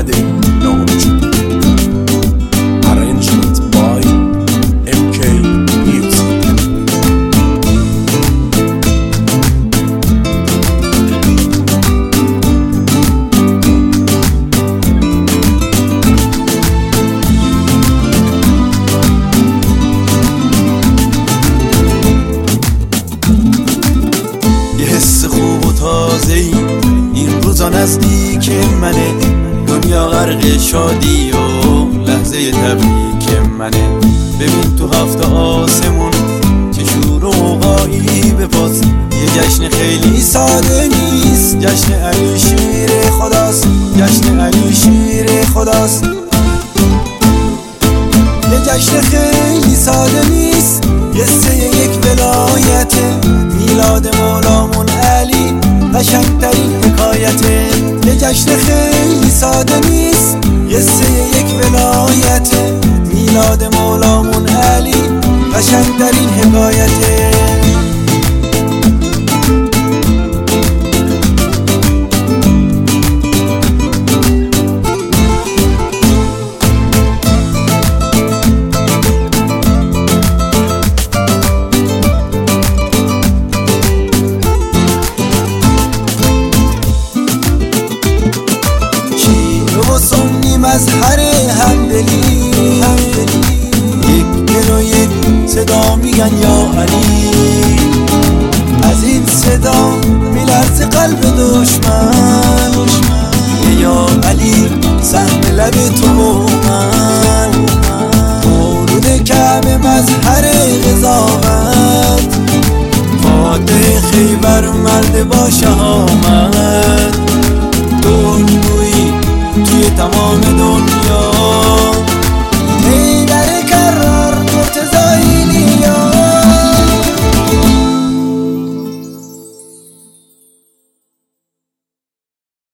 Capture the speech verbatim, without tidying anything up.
احمد نامجو. Arrangement by ام کی Music. یه حس خوب و تازه‌ای این روزا نزدیک منه، دنیا غرق شادی و لحظه تبریک منه. ببین تو هفت آسمون چه شور و غوغایی به پاس، یه جشن خیلی ساده نیست، جشن علی شیر خداست، جشن علی شیر خداست. یه جشن خیلی ساده نیست، یه سه یک ولایته، میلاد مولامون علی قشنگترین حکایته. یه جشن خیلی ساده نیست، یه سه یک ولایته، میلاد مولامون علی قشنگترین حکایته. مظهر همدلی، یک دل و یک صدا میگن یا علی. از این صدا میلرزه قلب دشمن، یا علی سهم لب تو و من. مولود کعبه مظهر قضاوت، فاتح خیبر مرد با شهامت. دنیوی توی تمام دنیا